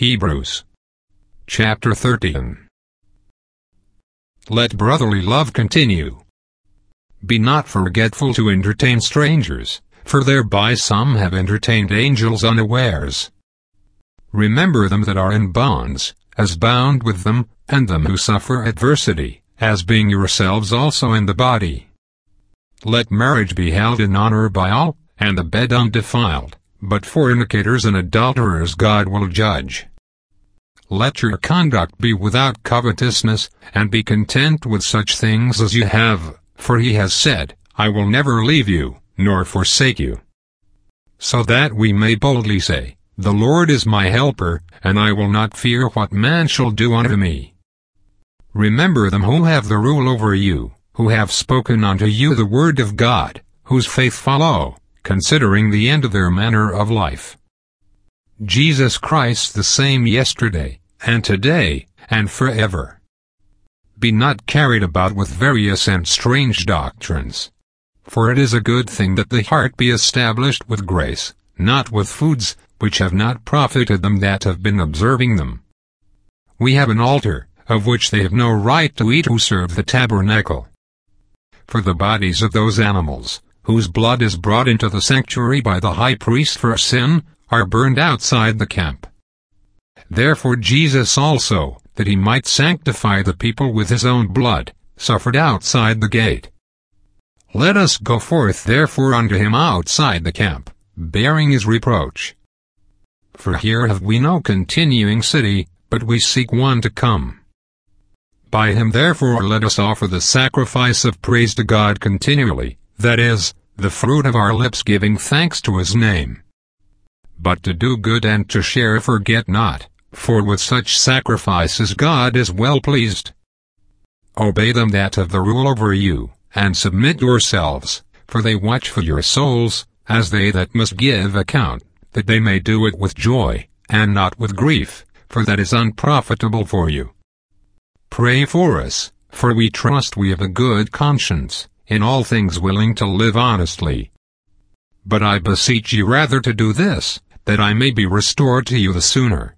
Hebrews chapter 13. Let brotherly love continue. Be not forgetful to entertain strangers, for thereby some have entertained angels unawares. Remember them that are in bonds, as bound with them, and them who suffer adversity, as being yourselves also in the body. Let marriage be held in honor by all, and the bed undefiled, but fornicators and adulterers God will judge. Let your conduct be without covetousness, and be content with such things as you have, for he has said, I will never leave you, nor forsake you. So that we may boldly say, The Lord is my helper, and I will not fear what man shall do unto me. Remember them who have the rule over you, who have spoken unto you the word of God, whose faith follow, considering the end of their manner of life. Jesus Christ the same yesterday, and today, and forever. Be not carried about with various and strange doctrines. For it is a good thing that the heart be established with grace, not with foods, which have not profited them that have been observing them. We have an altar, of which they have no right to eat who serve the tabernacle. For the bodies of those animals, whose blood is brought into the sanctuary by the high priest for sin, are burned outside the camp. Therefore Jesus also, that he might sanctify the people with his own blood, suffered outside the gate. Let us go forth therefore unto him outside the camp, bearing his reproach. For here have we no continuing city, but we seek one to come. By him therefore let us offer the sacrifice of praise to God continually, that is, the fruit of our lips giving thanks to his name. But to do good and to share forget not, for with such sacrifices God is well pleased. Obey them that have the rule over you, and submit yourselves, for they watch for your souls, as they that must give account, that they may do it with joy, and not with grief, for that is unprofitable for you. Pray for us, for we trust we have a good conscience, in all things willing to live honestly. But I beseech you rather to do this, that I may be restored to you the sooner.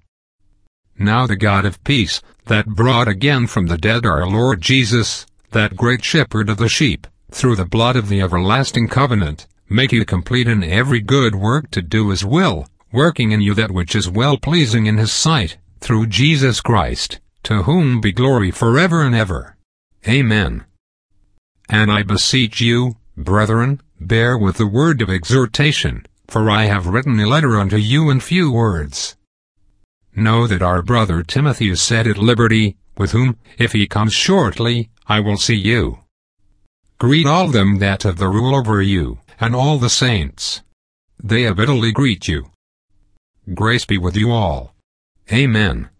Now the God of peace, that brought again from the dead our Lord Jesus, that great shepherd of the sheep, through the blood of the everlasting covenant, make you complete in every good work to do his will, working in you that which is well-pleasing in his sight, through Jesus Christ, to whom be glory forever and ever. Amen. And I beseech you, brethren, bear with the word of exhortation, for I have written a letter unto you in few words. Know that our brother Timothy is set at liberty, with whom, if he comes shortly, I will see you. Greet all them that have the rule over you, and all the saints. They abidily greet you. Grace be with you all. Amen.